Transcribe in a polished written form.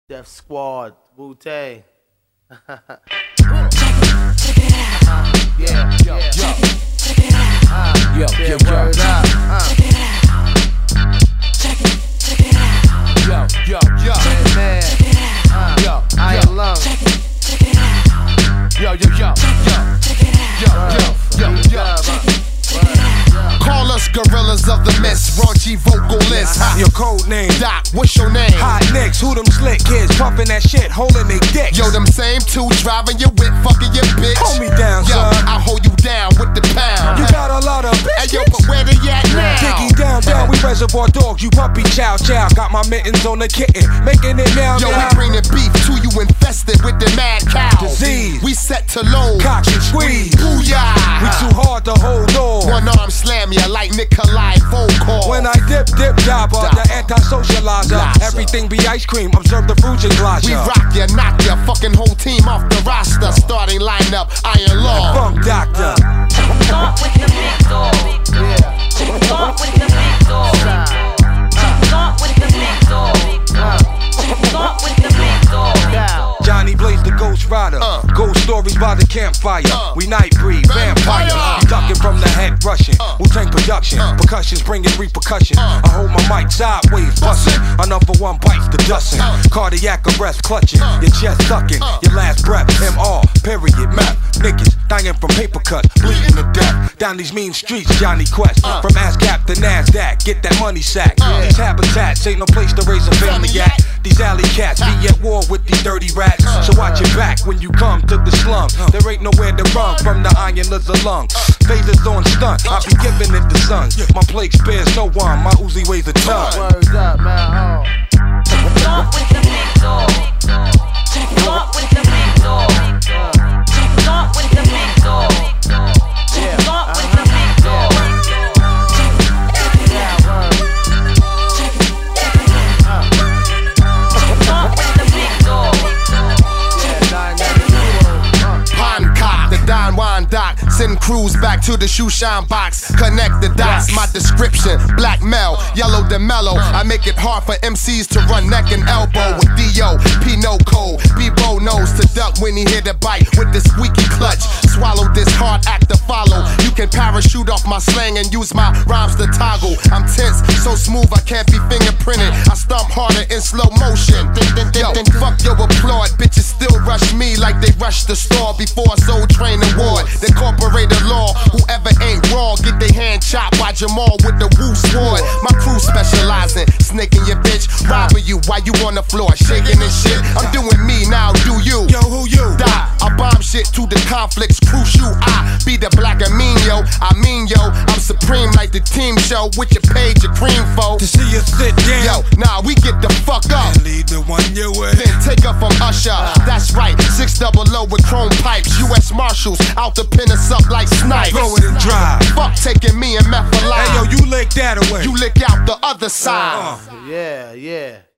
Def Squad, Wu-Tang. Yeah, yo, yo. Word up. Yo, man. Yo, Iron Lung. Call us gorillas of the mist, raunchy vocalists. Your code name, Doc, what's your name? Hot nicks, who them slick kids pumping that shit, holding they dicks. Yo, them same two driving your whip, fucking your bitch. Hold me down, yo, son. I hold you down with the pound. You got a lot of Hey, yo, biscuits. but where they at now? Diggy down, we reservoir dogs, you puppy chow. Got my mittens on the kitten, making it now. Yo, we bringing beef to you infested with the mad cow. Disease. We set to load. Cock and squeeze. Booyah. We too hard to hold on. One arm slam ya like Nikolai Volkov. When I dip, dabba, the anti-socializer. Everything be ice cream, observe the fruit glass. We rock ya, knock ya, fucking whole team off the roster. Starting lineup, Iron Law. Funk Doctor. Start with the big dog. Start with the big dog. Start with the big dog. Start with the big dog. Johnny Blaze the Ghost Rider. Ghost stories by the campfire. We night breed, vampire. We ducking from the head rushing. Wu-Tang production. Percussions bringing repercussion. I hold my mic sideways, busting. Another one bites the dusting. Cardiac arrest clutching. Your chest sucking. Your last breath. MR. Period. Map. Niggas dying from paper cuts. Bleeding to death. Down these mean streets, Johnny Quest. From ASCAP to NASDAQ. Get that money sack. These habitats ain't no place to raise a family at. These alley cats be at war with these dirty rats. So watch your back when you come to the slum. There ain't nowhere to run from the iron lizard lung. Phasers on stunt, I be giving it the sons. My plague spares no one, my Uzi weighs a ton. Words up, man. Start with the big dog. Start with the big dog. Start with the big dog. Start with the big dog. Start with the big dog. Hancock, the Don Juan Doc. Send crews back to the shoe shine box. Connect the dots, my description. Black Mel, yellow the mellow. I make it hard for MCs to run neck and elbow. With D.O., P.No. Cole. B-Bo knows to duck when he hit a bite. With the squeaky clutch, swallow this hard act to follow. You can parachute off my slang and use my rhymes to toggle. I'm tense, so smooth I can't be fingerprinted. I stomp harder in slow motion. Yo, fuck your applaud. Bitches still rush me like they rush the store before Soul Train Award. They incorporate the law. Whoever ain't raw, get their hand chopped by Jamal with the Woo sword. My crew specializing, snaking your bitch, robbing you while you on the floor, shaking and shit. I'm doing me now, do you? Yo, who you? Die. I bomb shit to the conflicts, crucial. I be the black Amino. I mean, yo, I'm supreme like the team show with your page, your cream foe. To see you sit down. Yo, nah, we get the fuck up. And lead the one your way. Then take up from Usher. That's right, 600 with chrome pipes. U.S. Marshals out to pin us up like snipes. Blow it and drive. Fuck taking me and meth alive. Hey yo, you lick that away. You lick out the other side. Yeah.